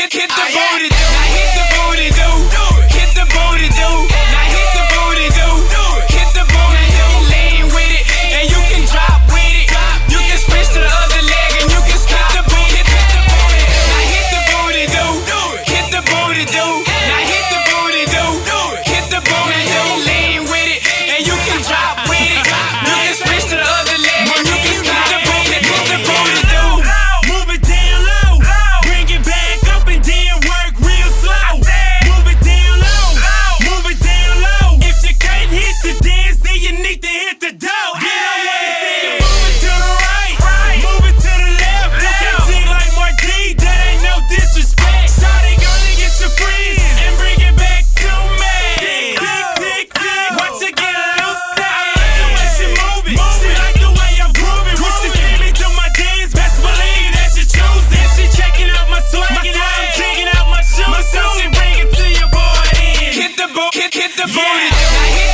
hit the booty. Now hit the booty, do. Hit the booty, do. Now hit the booty, do. Hit the booty, do. Lean with it, and you can drop with it. You can switch to the other leg, and you can skip the booty. Hit the booty. Now hit the booty, do. Hit the booty, do. Now hit the booty, do. Hit the booty, do. Lean with it, and you can drop with it. You can switch to the other leg, and you can skip the booty. Hit the booty, do. Move it down low, bring it back up and then work real slow. Move it down low, move it down low. If you can't hit the dance, then you need to hit the dough. Then I wanna see you move it to the right, move it to the left. You can't sing like Marty, that ain't no disrespect. Shawty gonna get your friends and bring it back to me. Tick, tick, tick, watch it get loose. I like the way she move it, she like the way I'm grooving. When she see me do my dance, best believe that she choosing. She checking out my swag, and I'm checking out my shoes. So she bring it to your boy. Hit the booty. Now hit